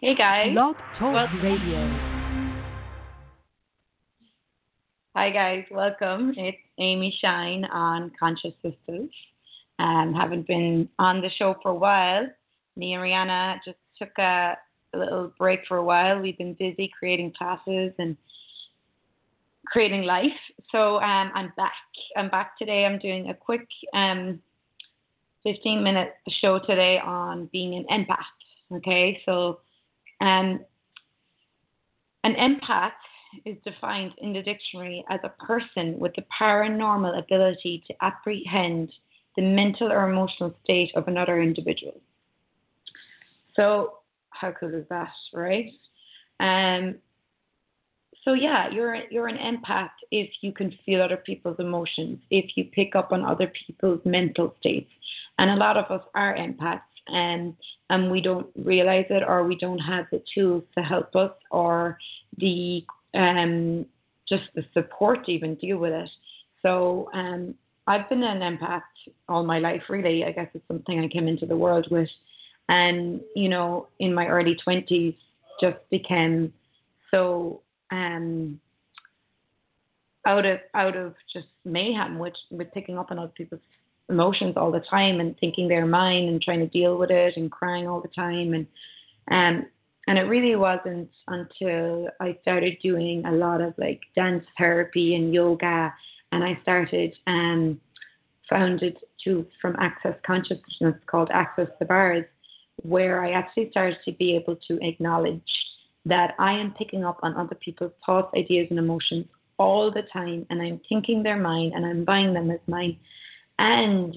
Hey guys. Blog Talk Well, Radio. hi guys. Welcome. It's Amy Shine on Conscious Sisters. Haven't been on the show for a while. Me and Rihanna just took a little break for a while. We've been busy creating classes and creating life. So I'm back. I'm back today. I'm doing a quick 15-minute show today on being an empath. Okay, so um, an empath is defined in the dictionary as a person with the paranormal ability to apprehend the mental or emotional state of another individual. So how cool is that, right? Um, so yeah, you're an empath if you can feel other people's emotions, if you pick up on other people's mental states, and a lot of us are empaths, and we don't realize it, or we don't have the tools to help us, or the just the support to even deal with it. So I've been an empath all my life, really. I guess it's something I came into the world with, and in my early 20s, just became so out of just mayhem, which with picking up on other people's emotions all the time and thinking they're mine and trying to deal with it and crying all the time, um and it really wasn't until I started doing a lot of like dance therapy and yoga, and I started founded to from Access Consciousness called Access the Bars, where I actually started to be able to acknowledge that I am picking up on other people's thoughts, ideas, and emotions all the time, and I'm thinking they're mine, and I'm buying them as mine, and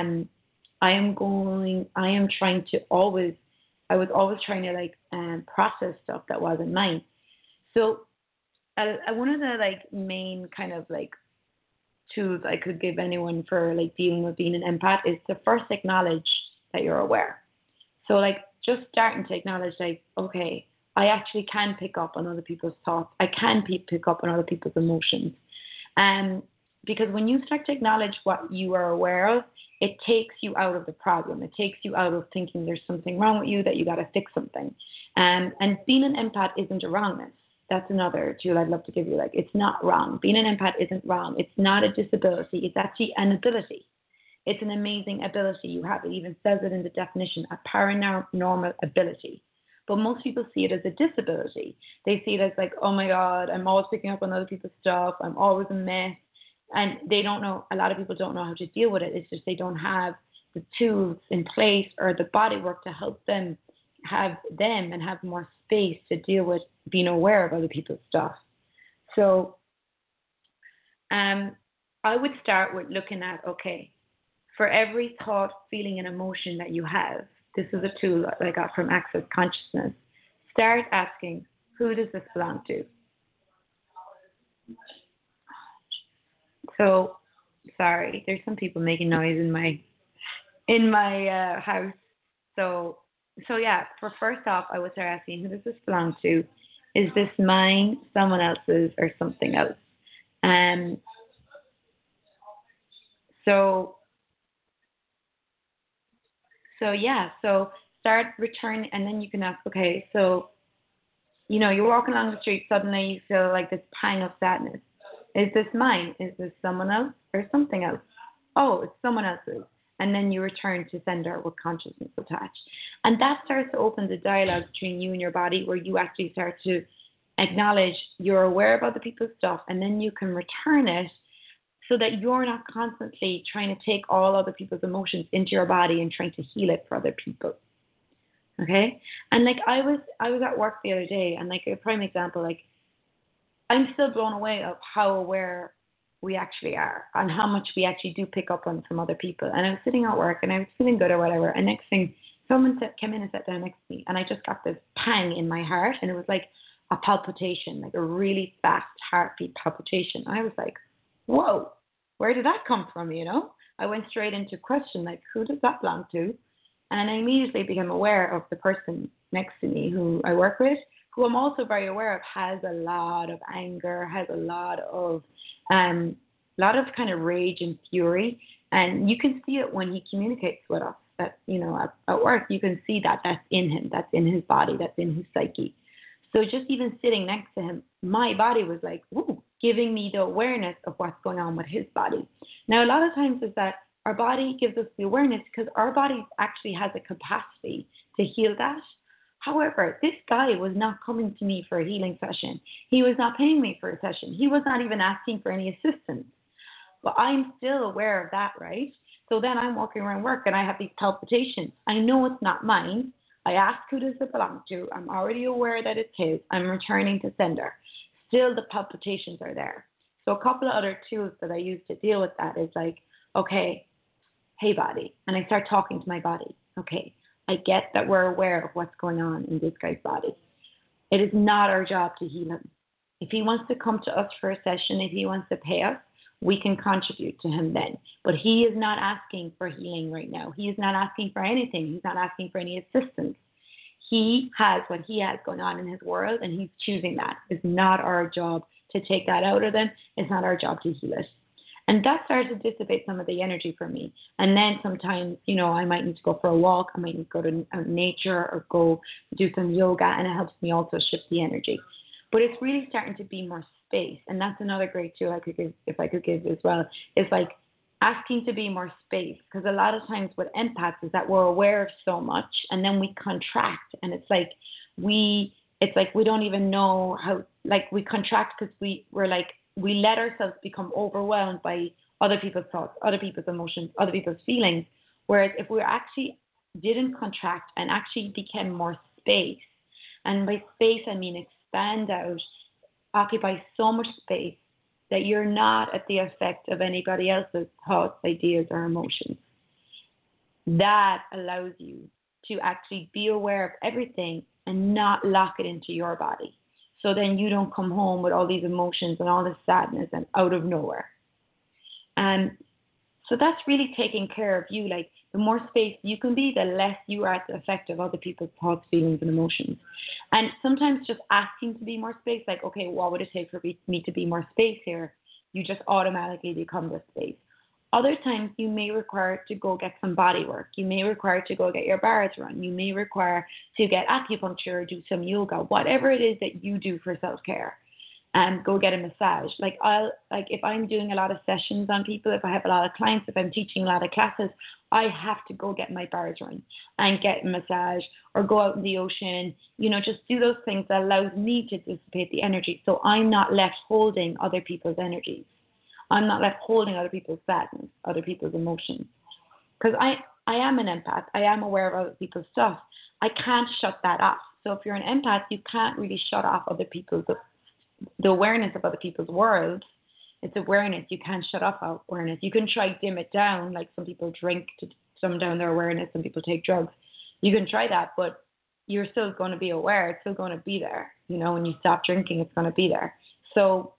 I am trying to always, I was always trying to like process stuff that wasn't mine. So one of the like main kind of like tools I could give anyone for like dealing with being an empath is to first acknowledge that you're aware. So like just starting to acknowledge like, okay, I actually can pick up on other people's thoughts. I can pick up on other people's emotions. Um, because when you start to acknowledge what you are aware of, it takes you out of the problem. It takes you out of thinking there's something wrong with you, that you got to fix something. And being an empath isn't a wrongness. That's another tool I'd love to give you. Like, it's not wrong. Being an empath isn't wrong. It's not a disability. It's actually an ability. It's an amazing ability you have. It even says it in the definition, a paranormal ability. But most people see it as a disability. They see it as like, oh my God, I'm always picking up on other people's stuff. I'm always a mess. And they don't know, a lot of people don't know how to deal with it. It's just they don't have the tools in place or the body work to help them and have more space to deal with being aware of other people's stuff. So I would start with looking at, okay, for every thought, feeling, and emotion that you have, this is a tool that I got from Access Consciousness. Start asking, who does this belong to? So, sorry, there's some people making noise in my house. So, so yeah. For first off, I would start asking, who does this belong to? Is this mine, someone else's, or something else? Um. So, so yeah. So start returning, and then you can ask, okay, so you're walking along the street, suddenly you feel like this pang of sadness. Is this mine? Is this someone else or something else? Oh, it's someone else's. And then you return to sender with consciousness attached. And that starts to open the dialogue between you and your body, where you actually start to acknowledge you're aware of other people's stuff, and then you can return it so that you're not constantly trying to take all other people's emotions into your body and trying to heal it for other people. Okay? And like I was at work the other day, and like a prime example, like I'm still blown away of how aware we actually are and how much we actually do pick up on from other people. And I was sitting at work and I was feeling good or whatever, and next thing someone came in and sat down next to me, and I just got this pang in my heart, and it was like a palpitation, like a really fast heartbeat palpitation. I was like, whoa, where did that come from? I went straight into question, like, who does that belong to? And I immediately became aware of the person next to me who I work with, who I'm also very aware of has a lot of anger, has a lot of kind of rage and fury. And you can see it when he communicates with us. that, at work, you can see that that's in him, that's in his body, that's in his psyche. So just even sitting next to him, my body was like, ooh, giving me the awareness of what's going on with his body. Now, a lot of times is that our body gives us the awareness because our body actually has a capacity to heal that. However, this guy was not coming to me for a healing session. He was not paying me for a session. He was not even asking for any assistance. But I'm still aware of that, right? So then I'm walking around work and I have these palpitations. I know it's not mine. I ask who does it belong to. I'm already aware that it's his. I'm returning to sender. Still the palpitations are there. So a couple of other tools that I use to deal with that is like, okay, hey body. And I start talking to my body. Okay, I get that we're aware of what's going on in this guy's body. It is not our job to heal him. If he wants to come to us for a session, if he wants to pay us, we can contribute to him then. But he is not asking for healing right now. He is not asking for anything. He's not asking for any assistance. He has what he has going on in his world, and he's choosing that. It's not our job to take that out of them. It's not our job to heal it. And that starts to dissipate some of the energy for me. And then sometimes, I might need to go for a walk. I might need to go to nature or go do some yoga, and it helps me also shift the energy. But it's really starting to be more space. And that's another great tool I could give, if I could give as well, is like asking to be more space. Because a lot of times with empaths is that we're aware of so much and then we contract. And it's like we don't even know how, like we contract because we let ourselves become overwhelmed by other people's thoughts, other people's emotions, other people's feelings. Whereas if we actually didn't contract and actually became more space, and by space I mean expand out, occupy so much space that you're not at the effect of anybody else's thoughts, ideas, or emotions. That allows you to actually be aware of everything and not lock it into your body. So then you don't come home with all these emotions and all this sadness and out of nowhere. And so that's really taking care of you. Like the more space you can be, the less you are at the effect of other people's thoughts, feelings, and emotions. And sometimes just asking to be more space, like, okay, what would it take for me to be more space here? You just automatically become the space. Other times you may require to go get some body work. You may require to go get your bars run. You may require to get acupuncture or do some yoga, whatever it is that you do for self-care. And go get a massage. Like if I'm doing a lot of sessions on people, if I have a lot of clients, if I'm teaching a lot of classes, I have to go get my bars run and get a massage or go out in the ocean, just do those things that allows me to dissipate the energy. So I'm not left holding other people's energies. I'm not left holding other people's sadness, other people's emotions. Because I am an empath. I am aware of other people's stuff. I can't shut that off. So if you're an empath, you can't really shut off other people's the awareness of other people's worlds. It's awareness. You can't shut off awareness. You can try dim it down, like some people drink to dumb down their awareness, some people take drugs. You can try that, but you're still going to be aware. It's still going to be there. When you stop drinking, it's going to be there. So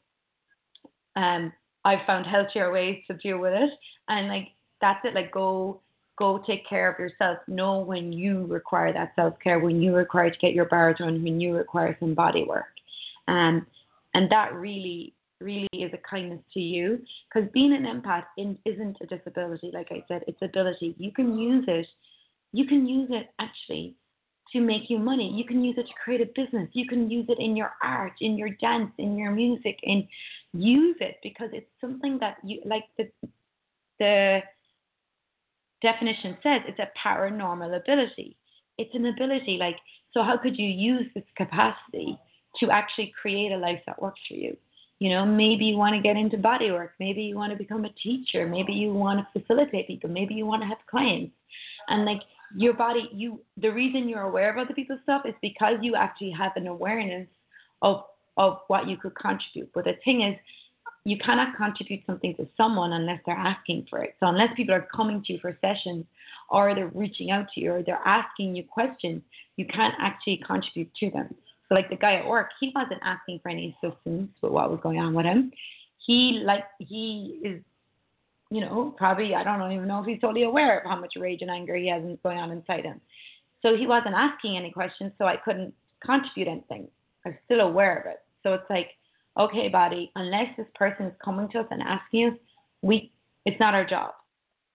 I've found healthier ways to deal with it. And like, that's it. Like go take care of yourself. Know when you require that self-care, when you require to get your bars run, when you require some body work. And that really, really is a kindness to you, because being an empath isn't a disability. Like I said, it's ability. You can use it actually to make you money. You can use it to create a business. You can use it in your art, in your dance, in your music, and use it because it's something that you, like the definition says, it's a paranormal ability. It's an ability. Like, so how could you use this capacity to actually create a life that works for you? Maybe you want to get into body work. Maybe you want to become a teacher. Maybe you want to facilitate people. Maybe you want to have clients. And like your body, the reason you're aware of other people's stuff is because you actually have an awareness of what you could contribute. But the thing is, you cannot contribute something to someone unless they're asking for it. So unless people are coming to you for sessions, or they're reaching out to you, or they're asking you questions, you can't actually contribute to them. So like the guy at work, he wasn't asking for any assistance with what was going on with him. He is, probably, I don't even know if he's totally aware of how much rage and anger he has going on inside him. So he wasn't asking any questions, so I couldn't contribute anything. I'm still aware of it. So it's like, okay, body, unless this person is coming to us and asking us, it's not our job.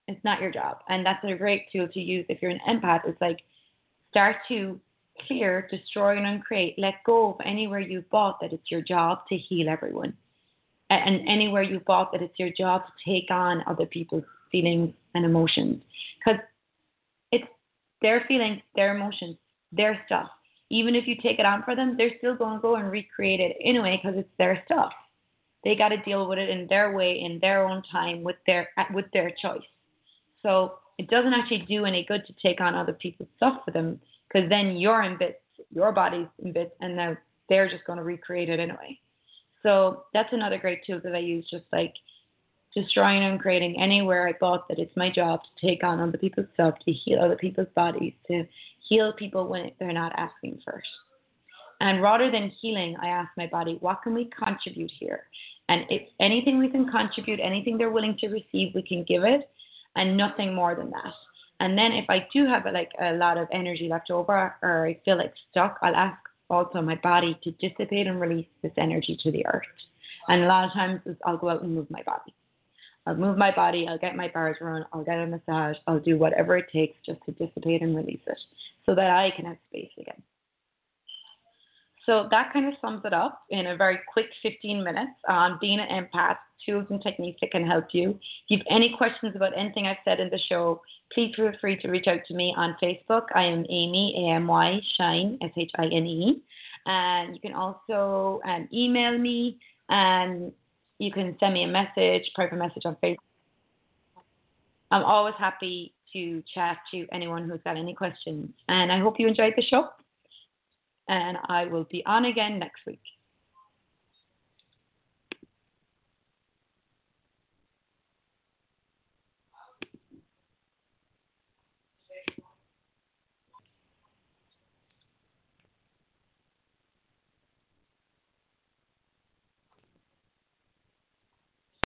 It's not your job. And that's a great tool to use if you're an empath. It's like start to clear, destroy, and uncreate. Let go of anywhere you thought that it's your job to heal everyone. And anywhere you thought that it's your job to take on other people's feelings and emotions. Because it's their feelings, their emotions, their stuff. Even if you take it on for them, they're still going to go and recreate it anyway because it's their stuff. They got to deal with it in their way, in their own time, with their choice. So it doesn't actually do any good to take on other people's stuff for them because then you're in bits, your body's in bits, and now they're just going to recreate it anyway. So that's another great tool that I use, just like destroying and creating anywhere I thought that it's my job to take on other people's stuff, to heal other people's bodies, to heal people when they're not asking first. And rather than healing, I ask my body, what can we contribute here? And if anything we can contribute, anything they're willing to receive, we can give it, and nothing more than that. And then if I do have like a lot of energy left over, or I feel like stuck, I'll ask also my body to dissipate and release this energy to the earth. And a lot of times I'll go out and move my body. I'll move my body, I'll get my bars run, I'll get a massage, I'll do whatever it takes just to dissipate and release it so that I can have space again. So that kind of sums it up in a very quick 15 minutes on being an empath, tools and techniques that can help you. If you have any questions about anything I've said in the show, please feel free to reach out to me on Facebook. I am Amy, A-M-Y, Shine, S-H-I-N-E. And you can also email me, and you can send me a message, private message on Facebook. I'm always happy to chat to anyone who's got any questions. And I hope you enjoyed the show. And I will be on again next week.